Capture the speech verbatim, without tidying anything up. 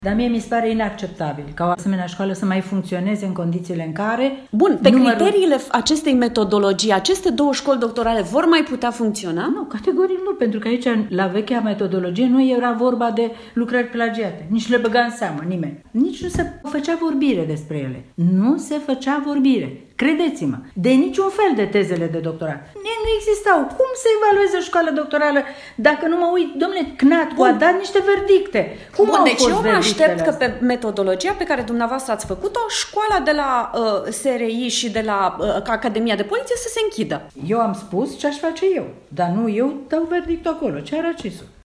Dar mie mi se pare inacceptabil ca o asemenea școală să mai funcționeze în condițiile în care... Bun, pe numărul... criteriile acestei metodologii, aceste două școli doctorale vor mai putea funcționa? Nu, categoric nu, pentru că aici, la vechea metodologie, nu era vorba de lucrări plagiate. Nici le băga în seamă nimeni. Nici nu se făcea vorbire despre ele. Nu se făcea vorbire. Credeți-mă, de niciun fel de tezele de doctorat. Nu existau. Cum să evalueze o școală doctorală dacă nu mă uit? Dom'le, C N A T a dat niște verdicte. Cum Bun, au deci fost eu mă aștept astea? că pe metodologia pe care dumneavoastră ați făcut-o, școala de la uh, S R I și de la uh, Academia de Poliție să se închidă. Eu am spus ce aș face eu, dar nu eu dau verdictul acolo, ce are accesul.